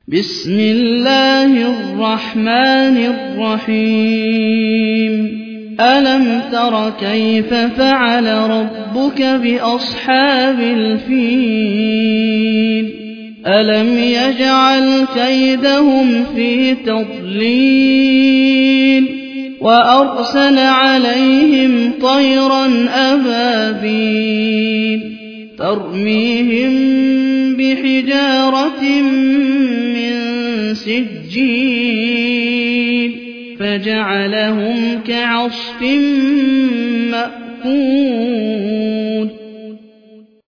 بسم الله الرحمن الرحيم ألم تر كيف فعل ربك بأصحاب الفيل ألم يجعل كيدهم في تضليل وأرسل عليهم طيرا أبابيل ترميهم بحجارة من سجيل فجعلهم كعصف مأكول